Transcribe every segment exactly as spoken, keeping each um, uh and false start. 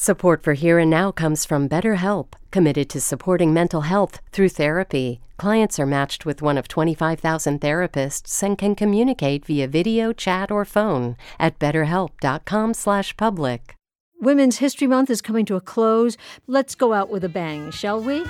Support for Here and Now comes from BetterHelp, committed to supporting mental health through therapy. Clients are matched with one of twenty-five thousand therapists and can communicate via video, chat, or phone at betterhelp.com slash public. Women's History Month is coming to a close. Let's go out with a bang, shall we?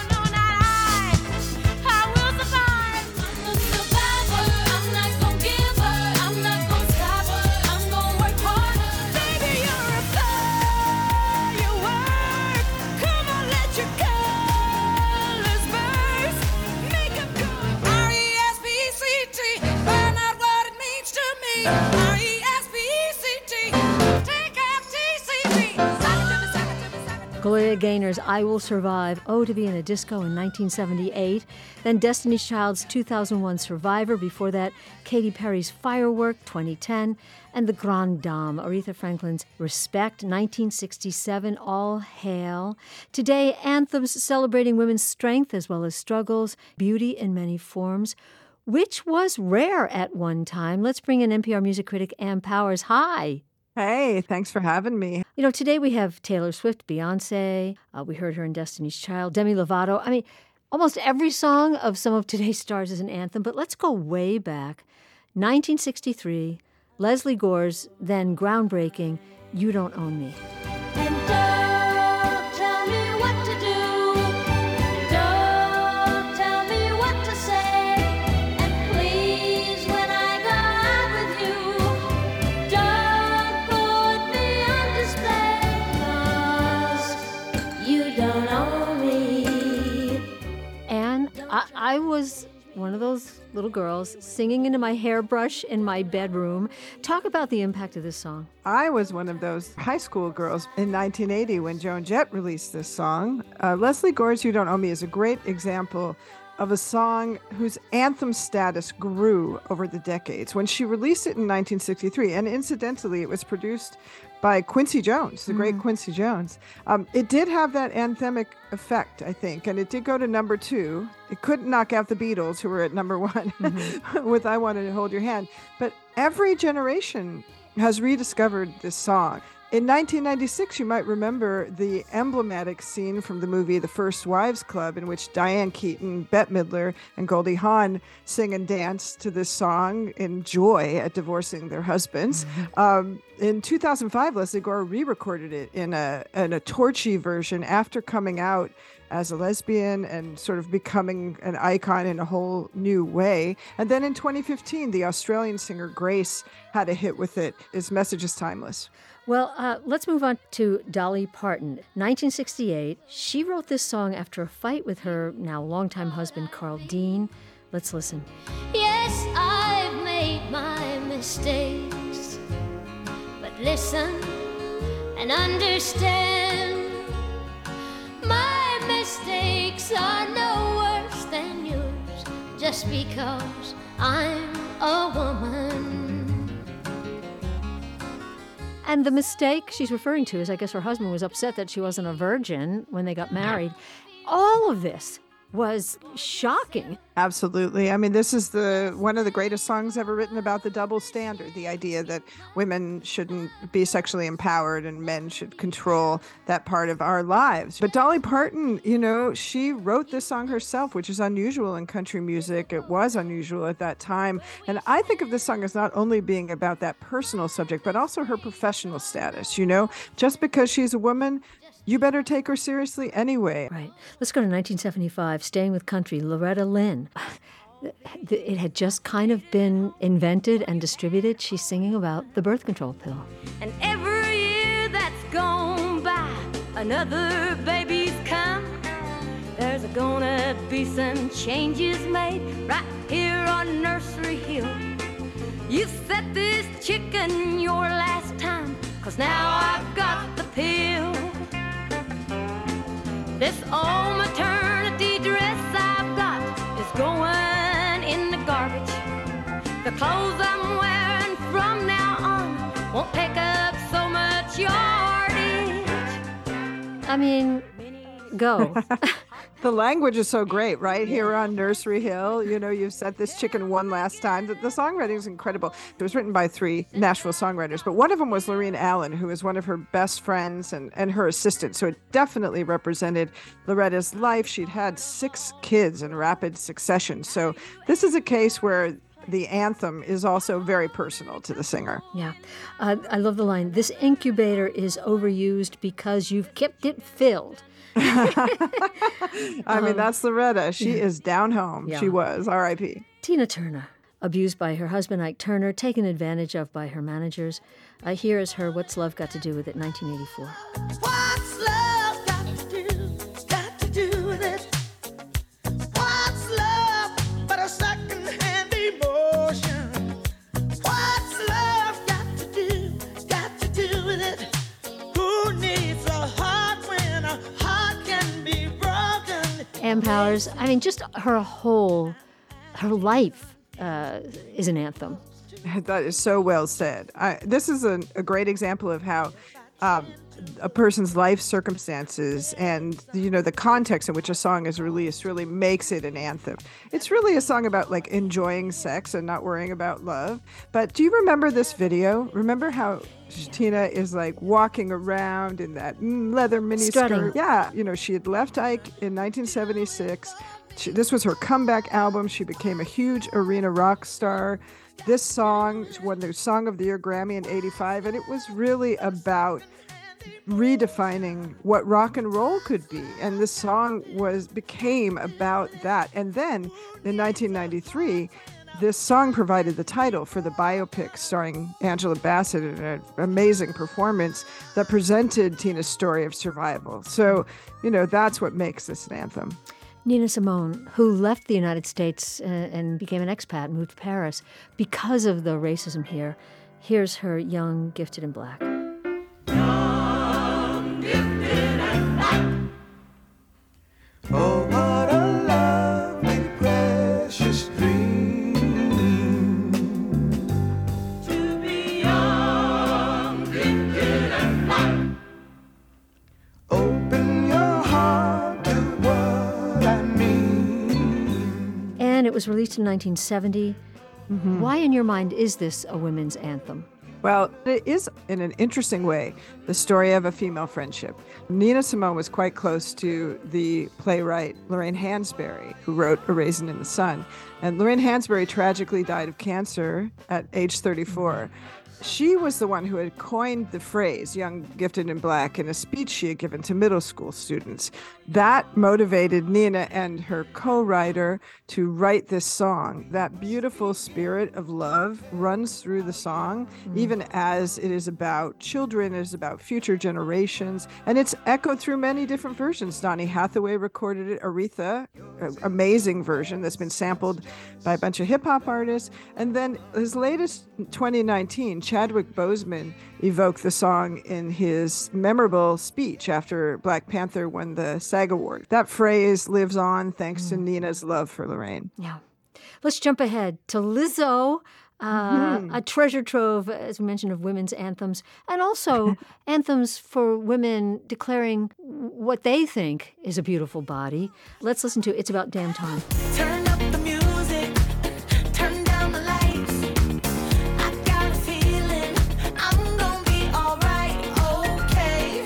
Gloria Gaynor's I Will Survive, Oh to Be in a Disco in nineteen seventy-eight. Then Destiny's Child's two thousand one Survivor. Before that, Katy Perry's Firework, twenty ten. And the Grande Dame, Aretha Franklin's Respect, nineteen sixty-seven, All Hail. Today, anthems celebrating women's strength as well as struggles, beauty in many forms, which was rare at one time. Let's bring in N P R music critic Ann Powers. Hi. Hey, thanks for having me. You know, today we have Taylor Swift, Beyonce. Uh, we heard her in Destiny's Child, Demi Lovato. I mean, almost every song of some of today's stars is an anthem, but let's go way back. nineteen sixty-three, Leslie Gore's then groundbreaking, You Don't Own Me. And don't tell me what to do. Don't tell me what to say. And please, when I go out with you, don't put me on display, 'cause you don't own me. And I, I was one of those little girls singing into my hairbrush in my bedroom. Talk about the impact of this song. I was one of those high school girls in nineteen eighty when Joan Jett released this song. Uh, Leslie Gore's You Don't Own Me is a great example of a song whose anthem status grew over the decades. When she released it in nineteen sixty-three, and incidentally, it was produced by Quincy Jones, the mm. great Quincy Jones. Um, it did have that anthemic effect, I think, and it did go to number two. It couldn't knock out the Beatles, who were at number one mm-hmm. with I Wanted to Hold Your Hand. But every generation has rediscovered this song. In nineteen ninety-six, you might remember the emblematic scene from the movie The First Wives Club, in which Diane Keaton, Bette Midler, and Goldie Hawn sing and dance to this song in joy at divorcing their husbands. Mm-hmm. Um, in two thousand five, Leslie Gore re-recorded it in a, in a torchy version after coming out as a lesbian and sort of becoming an icon in a whole new way. And then in twenty fifteen, the Australian singer Grace had a hit with it. His message is timeless. Well, uh, let's move on to Dolly Parton. nineteen sixty-eight, she wrote this song after a fight with her now longtime husband, Carl Dean. Let's listen. Yes, I've made my mistakes, but listen and understand. My mistakes are no worse than yours, just because I'm a woman. And the mistake she's referring to is, I guess her husband was upset that she wasn't a virgin when they got married. All of this was shocking. Absolutely. I mean, this is the one of the greatest songs ever written about the double standard, the idea that women shouldn't be sexually empowered and men should control that part of our lives. But Dolly Parton, you know, she wrote this song herself, which is unusual in country music. It was unusual at that time. And I think of this song as not only being about that personal subject, but also her professional status. You know, just because she's a woman, you better take her seriously anyway. Right. Let's go to nineteen seventy-five, staying with country, Loretta Lynn. It had just kind of been invented and distributed. She's singing about the birth control pill. And every year that's gone by, another baby's come. There's gonna be some changes made right here on Nursery Hill. You set this chicken your last time, 'cause now I've got the pill. This old maternity dress I've got is going in the garbage. The clothes I'm wearing from now on won't take up so much yardage. I mean, go. The language is so great, right? Here on Nursery Hill, you know, you've set this chicken one last time. The, the songwriting is incredible. It was written by three Nashville songwriters, but one of them was Lorene Allen, who is one of her best friends and, and her assistant. So it definitely represented Loretta's life. She'd had six kids in rapid succession. So this is a case where the anthem is also very personal to the singer. Yeah. Uh, I love the line, "This incubator is overused because you've kept it filled." I mean, that's Loretta. She is down home. Yeah. She was, R I P Tina Turner, abused by her husband Ike Turner, taken advantage of by her managers. Uh, here is her What's Love Got to Do With It, nineteen eighty-four. What's love got to do, got to do with it? What's love but a second-hand emotion? What's love got to do, got to do with it? Who needs a heart when a heart can be broken? Ann Powers, I mean, just her whole, her life uh, is an anthem. That is so well said. I, this is a, a great example of how um, a person's life circumstances and, you know, the context in which a song is released really makes it an anthem. It's really a song about like enjoying sex and not worrying about love. But do you remember this video? Remember how Tina is like walking around in that leather mini Strutting. skirt? Yeah. You know, she had left Ike in nineteen seventy-six. She, this was her comeback album. She became a huge arena rock star. This song won the Song of the Year Grammy in eighty-five, and it was really about redefining what rock and roll could be. And this song was became about that. And then in nineteen ninety-three, this song provided the title for the biopic starring Angela Bassett in an amazing performance that presented Tina's story of survival. So, you know, that's what makes this an anthem. Nina Simone, who left the United States uh, and became an expat, moved to Paris because of the racism here. Here's her Young, Gifted, and Black. Oh, what a lovely, precious dream to be young, gifted, and black. Open your heart to what I mean. And it was released in nineteen seventy. Mm-hmm. Why, in your mind, is this a women's anthem? Well, it is, in an interesting way, the story of a female friendship. Nina Simone was quite close to the playwright Lorraine Hansberry, who wrote A Raisin in the Sun. And Lorraine Hansberry tragically died of cancer at age thirty-four. She was the one who had coined the phrase young, gifted, and black in a speech she had given to middle school students. That motivated Nina and her co-writer to write this song. That beautiful spirit of love runs through the song, mm-hmm. even as it is about children, it is about future generations, and it's echoed through many different versions. Donny Hathaway recorded it, Aretha, an amazing version that's been sampled by a bunch of hip-hop artists, and then his latest, twenty nineteen, Chadwick Boseman evoked the song in his memorable speech after Black Panther won the SAG Award. That phrase lives on thanks mm. to Nina's love for Lorraine. Yeah. Let's jump ahead to Lizzo, uh, mm-hmm. a treasure trove, as we mentioned, of women's anthems, and also anthems for women declaring what they think is a beautiful body. Let's listen to It's About Damn Time. Turn up the music, turn down the lights. I got a feeling I'm gonna be alright, okay,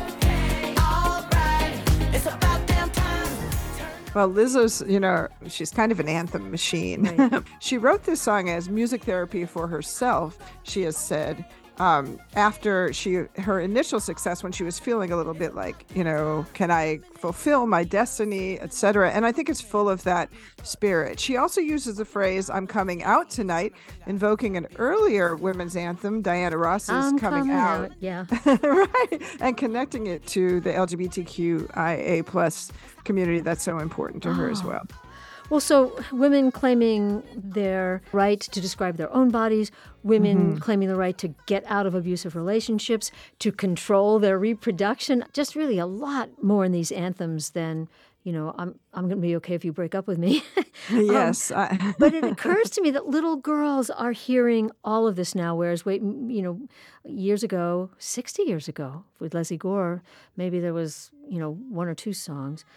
alright. It's about damn time. Well, Lizzo's, you know, she's kind of an anthem machine. Right. She wrote this song as music therapy for herself, she has said. Um, after she her initial success, when she was feeling a little bit like, you know, can I fulfill my destiny, et cetera. And I think it's full of that spirit. She also uses the phrase, I'm coming out tonight, invoking an earlier women's anthem, Diana Ross's I'm Coming, coming Out. out. Yeah. Right. And connecting it to the L G B T Q I A plus community that's so important to her as well. Well, so women claiming their right to describe their own bodies, women mm-hmm. claiming the right to get out of abusive relationships, to control their reproduction, just really a lot more in these anthems than, you know, I'm I'm going to be okay if you break up with me. Yes. um, I... but it occurs to me that little girls are hearing all of this now, whereas, wait, you know, years ago, sixty years ago, with Leslie Gore, maybe there was, you know, one or two songs.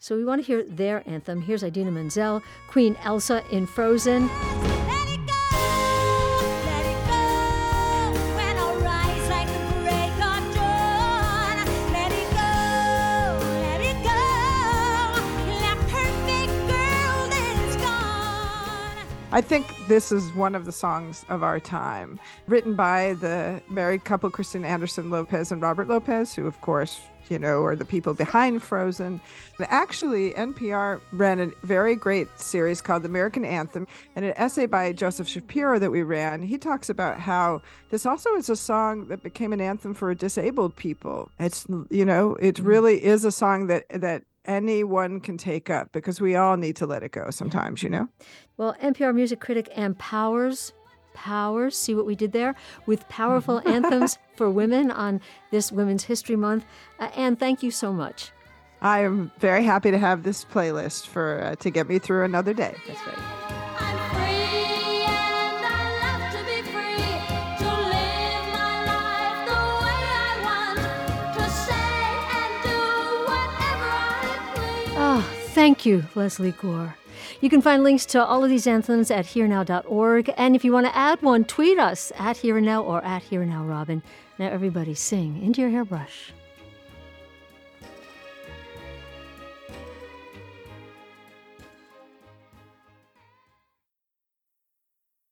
So we want to hear their anthem. Here's Idina Menzel, Queen Elsa in Frozen. Let it go, let it go. When I rise like the break of dawn. Let it go, let it go. That perfect girl that is gone. I think this is one of the songs of our time, written by the married couple Christina Anderson Lopez and Robert Lopez, who, of course, you know, are the people behind Frozen. But actually, N P R ran a very great series called The American Anthem, and an essay by Joseph Shapiro that we ran. He talks about how this also is a song that became an anthem for disabled people. It's, you know, it really is a song that that anyone can take up, because we all need to let it go sometimes, you know? Well, N P R music critic Ann Powers, Powers, see what we did there? With powerful anthems for women on this Women's History Month. Uh, Ann, thank you so much. I am very happy to have this playlist for uh, to get me through another day. That's right. I'm free and I love to be free, to live my life the way I want, to say and do whatever I please. Oh, thank you, Leslie Gore. You can find links to all of these anthems at here now dot org. And if you want to add one, tweet us at Here and Now or at Here and Now Robin. Now everybody sing into your hairbrush.